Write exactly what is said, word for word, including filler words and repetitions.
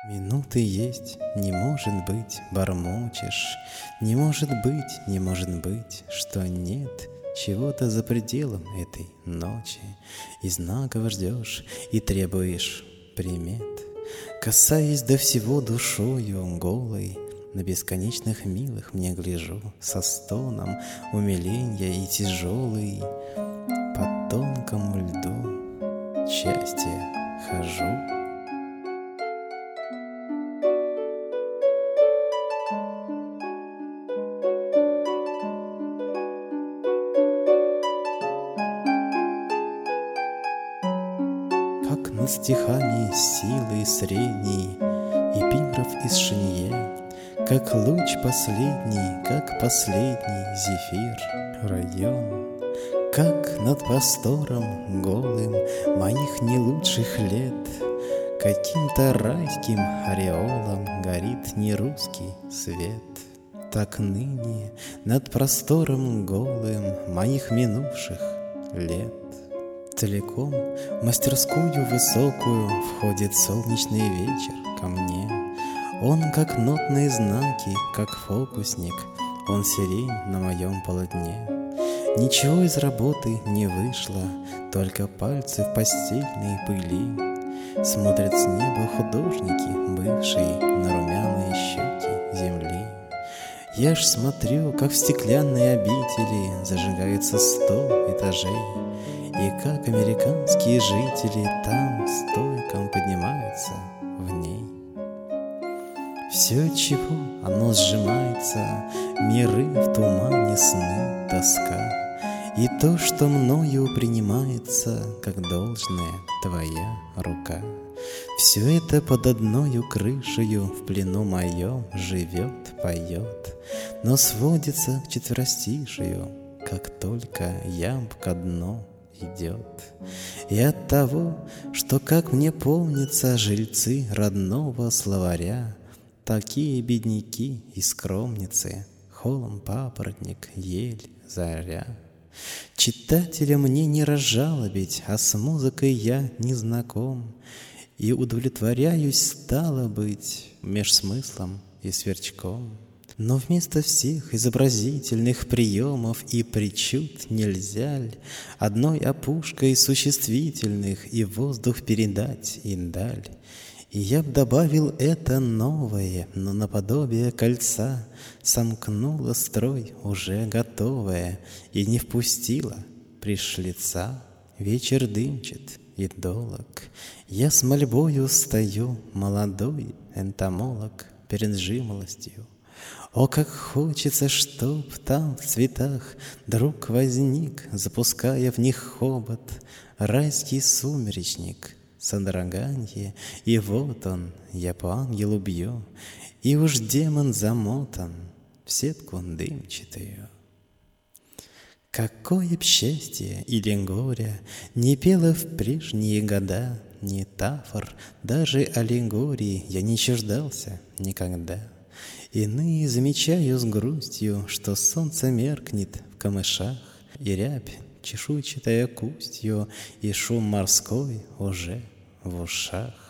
Минуты есть, не может быть, бормочешь, не может быть, не может быть, что нет чего-то за пределом этой ночи, и знаков ждешь, и требуешь примет, касаясь до всего душою голой, на бесконечных милых мне гляжу со стоном умиления и тяжелый по тонкому льду счастья хожу. Как над стихами силы средней, эпиграф из Шинье, как луч последний, как последний зефир район, как над простором голым моих не лучших лет каким-то райским ореолом горит нерусский свет. Так ныне над простором голым моих минувших лет целиком в мастерскую высокую входит солнечный вечер ко мне. Он, как нотные знаки, как фокусник, он сирень на моем полотне. Ничего из работы не вышло, только пальцы в постельной пыли смотрят с неба художники, бывшие на румяные щеки земли. Я ж смотрю, как в стеклянной обители зажигается сто этажей, и как американские жители там стойком поднимаются в ней. Все, чего оно сжимается, миры в тумане сны, тоска, и то, что мною принимается, как должная твоя рука. Все это под одною крышею в плену моем живет, поет, но сводится к четверостишию, как только ямб ко дну идет. И от того, что, как мне помнится, жильцы родного словаря такие бедняки и скромницы, холм, папоротник, ель, заря. Читателя мне не разжалобить, а с музыкой я не знаком, и удовлетворяюсь, стало быть, меж смыслом и сверчком. Но вместо всех изобразительных приемов и причуд нельзя ль одной опушкой существительных и воздух передать и даль? И я б добавил это новое, но наподобие кольца сомкнула строй уже готовое и не впустила пришлица. Вечер дымчат и долог, я с мольбою стою, молодой энтомолог перед жимолостью. О, как хочется, чтоб там в цветах друг возник, запуская в них хобот, райский сумеречник, содроганье, и вот он, я по ангелу бью, и уж демон замотан в сетку дымчатую. Какое б счастье или горе не пело в прежние года, ни тафор, даже аллегории я не чуждался никогда. Иные замечаю с грустью, что солнце меркнет в камышах, и рябь, чешуйчатая кустью, и шум морской уже в ушах.